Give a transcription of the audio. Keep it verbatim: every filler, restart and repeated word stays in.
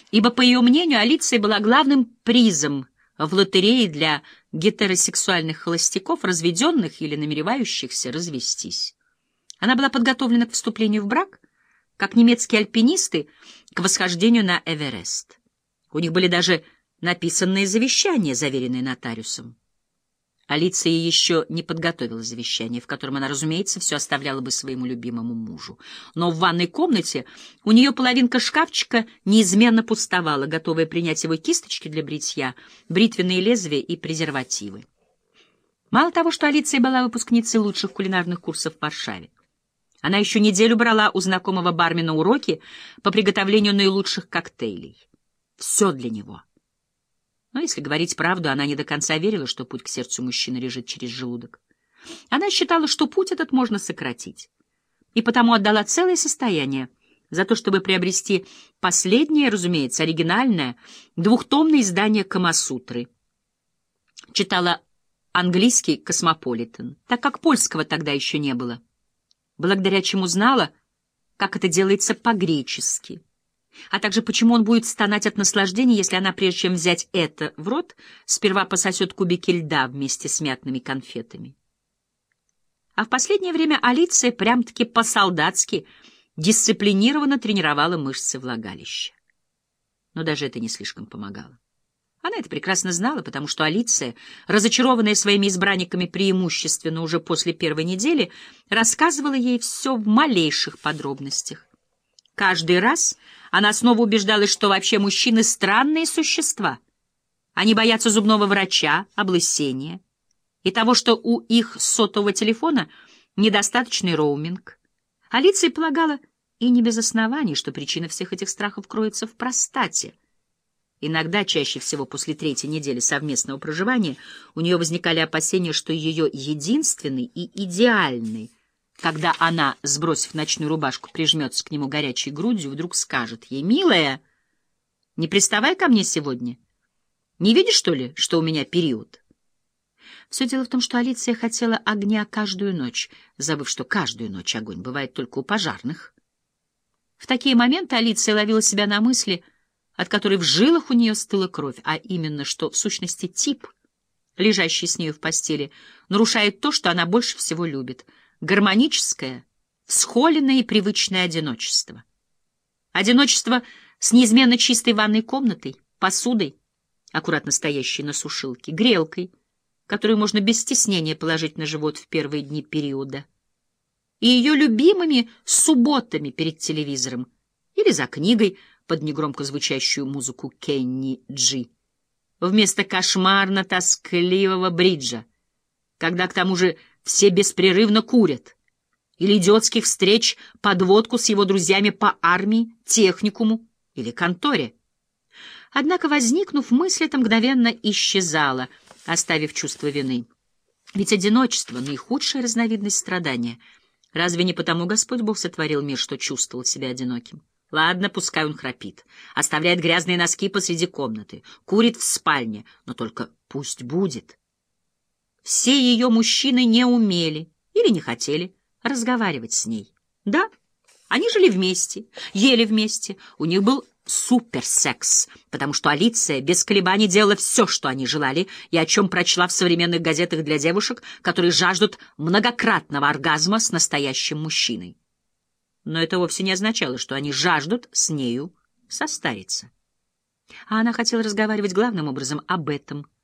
ибо, по ее мнению, Алиция была главным призом в лотерее для гетеросексуальных холостяков, разведенных или намеревающихся развестись. Она была подготовлена к вступлению в брак, как немецкие альпинисты к восхождению на Эверест. У них были даже написанные завещания, заверенные нотариусом. Алиция еще не подготовила завещание, в котором она, разумеется, все оставляла бы своему любимому мужу. Но в ванной комнате у нее половинка шкафчика неизменно пустовала, готовая принять его кисточки для бритья, бритвенные лезвия и презервативы. Мало того, что Алиция была выпускницей лучших кулинарных курсов в Варшаве, она еще неделю брала у знакомого бармена уроки по приготовлению наилучших коктейлей. Все для него. Но, если говорить правду, она не до конца верила, что путь к сердцу мужчины лежит через желудок. Она считала, что путь этот можно сократить, и потому отдала целое состояние за то, чтобы приобрести последнее, разумеется, оригинальное, двухтомное издание Камасутры. Читала английский «Космополитен», так как польского тогда еще не было, благодаря чему знала, как это делается по-гречески, а также почему он будет стонать от наслаждения, если она, прежде чем взять это в рот, сперва пососет кубики льда вместе с мятными конфетами. А в последнее время Алиция прям-таки по-солдатски дисциплинированно тренировала мышцы влагалища. Но даже это не слишком помогало. Она это прекрасно знала, потому что Алиция, разочарованная своими избранниками преимущественно уже после первой недели, рассказывала ей все в малейших подробностях. Каждый раз она снова убеждалась, что вообще мужчины — странные существа. Они боятся зубного врача, облысения и того, что у их сотового телефона недостаточный роуминг. Алиция полагала, и не без оснований, что причина всех этих страхов кроется в простате. Иногда, чаще всего после третьей недели совместного проживания, у нее возникали опасения, что ее единственный и идеальный, когда она, сбросив ночную рубашку, прижмется к нему горячей грудью, вдруг скажет ей: «Милая, не приставай ко мне сегодня. Не видишь, что ли, что у меня период?» Все дело в том, что Алиция хотела огня каждую ночь, забыв, что каждую ночь огонь бывает только у пожарных. В такие моменты Алиция ловила себя на мысли, от которой в жилах у нее стыла кровь, а именно, что, в сущности, тип, лежащий с нею в постели, нарушает то, что она больше всего любит — гармоническое, всхоленное и привычное одиночество. Одиночество с неизменно чистой ванной комнатой, посудой, аккуратно стоящей на сушилке, грелкой, которую можно без стеснения положить на живот в первые дни периода, и ее любимыми субботами перед телевизором или за книгой под негромко звучащую музыку Кенни Джи, вместо кошмарно-тоскливого бриджа, когда к тому же все беспрерывно курят, или идиотских встреч под водку с его друзьями по армии, техникуму или конторе. Однако, возникнув, мысль эта мгновенно исчезала, оставив чувство вины. Ведь одиночество — наихудшая разновидность страдания. Разве не потому Господь Бог сотворил мир, что чувствовал себя одиноким? Ладно, пускай он храпит, оставляет грязные носки посреди комнаты, курит в спальне, но только пусть будет. Все ее мужчины не умели или не хотели разговаривать с ней. Да, они жили вместе, ели вместе, у них был суперсекс, потому что Алиция без колебаний делала все, что они желали, и о чем прочла в современных газетах для девушек, которые жаждут многократного оргазма с настоящим мужчиной. Но это вовсе не означало, что они жаждут с нею состариться. А она хотела разговаривать главным образом об этом,